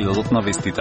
прегледот на вестите.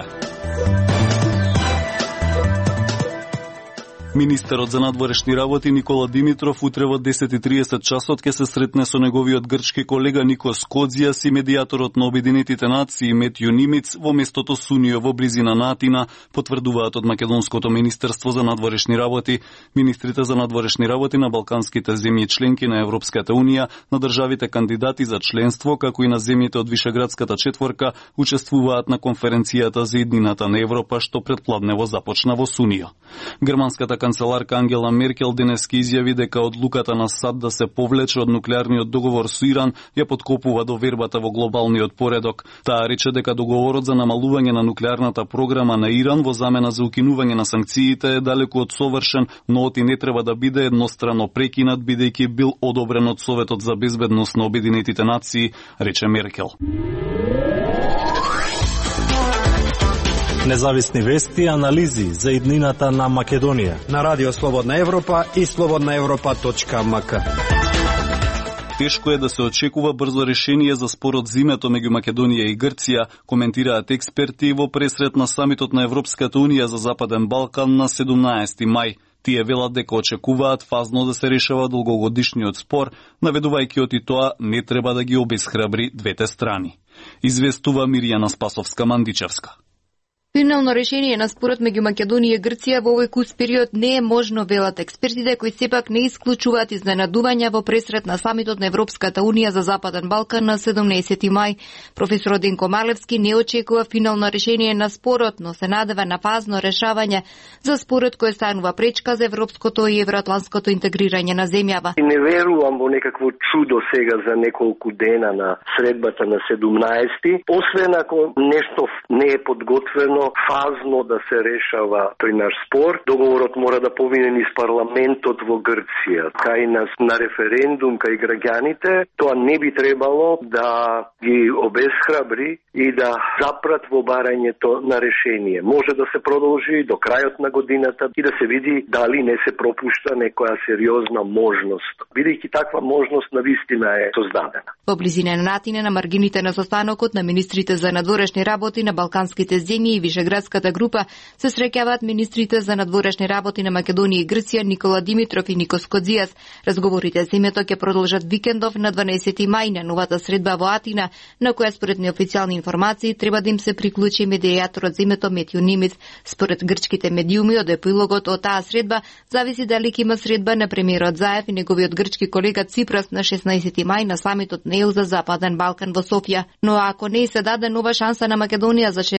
Министерот за надворешни работи Никола Димитров утре во 10:30 часот ќе се сретне со неговиот грчки колега Никос Коdzias и медијаторот на Обединетите нации Метју Нимиц во местото Сунио во близина на Атина, потврдуваат од Македонското министерство за надворешни работи. Министрите за надворешни работи на балканските земји членки на Европската унија, на државите кандидати за членство, како и на земјите од Вишеградската четворка, учествуваат на конференцијата за иднината на Европа, што претпладнево започна во Сунио. Германската канцеларка Ангела Меркел денески изјави дека одлуката на САД да се повлече од нуклеарниот договор со Иран ја подкопува довербата во глобалниот поредок. Таа рече дека договорот за намалување на нуклеарната програма на Иран во замена за укинување на санкциите е далеку од совршен, но оти не треба да биде еднострано прекинат, бидејќи бил одобрен од Советот за безбедност на Обединетите нации, рече Меркел. Независни вести и анализи за иднината на Македонија на Радио Слободна Европа и slobodnaevropa.mk. Тешко е да се очекува брзо решение за спорот зимето меѓу Македонија и Грција, коментираат експерти во пресрет на самитот на Европската унија за Западен Балкан на 17 мај. Тие велат дека очекуваат фазно да се решава долгогодишниот спор, наведувајќи оти тоа не треба да ги обесхрабри двете страни. Известува Мирјана Спасовска-Мандичевска. Финално решение на спорот меѓу Македонија и Грција во овој куц период не е можно, велат експертите, кои сепак не исклучуваат изненадувања во пресрет на самитот на Европската унија за Западен Балкан на 17 мај. Професор Денко Малевски не очекува финално решение на спорот, но се надева на фазно решавање за спорот кој станува пречка за европското и евроатлантското интегрирање на земјава. Не верувам во некакво чудо сега за неколку дена на средбата на 17, освен ако нешто не е подготвено фазно да се решава тој наш спор. Договорот мора да помине низ парламентот во Грција, кај нас на референдум, кај граѓаните. Тоа не би требало да ги обесхрабри и да запрат во барањето на решение. Може да се продолжи до крајот на годината и да се види дали не се пропушта некоја сериозна можност, бидејќи таква можност навистина е создадена. Во близина на Атина, на маргините на состанокот на министрите за надворешни работи на балканските земји и Вишеградската група се среќаваат министрите за надворешни работи на Македонија и Грција Никола Димитров и Никос Коdzias. Разговорите за земјето ќе продолжат викендов на 12 мај на новата средба во Атина, на која според неофицијални информации треба да им се приклучи медијаторот земјето Метју Нимиц. Според грчките медиуми, од епилогот од таа средба зависи дали ќе има средба на премиерот Заев и неговиот грчки колега Ципрас на 16 мај на самитот НЕУ за Западен Балкан во Софија. Но ако не се даде нова шанса на Македонија за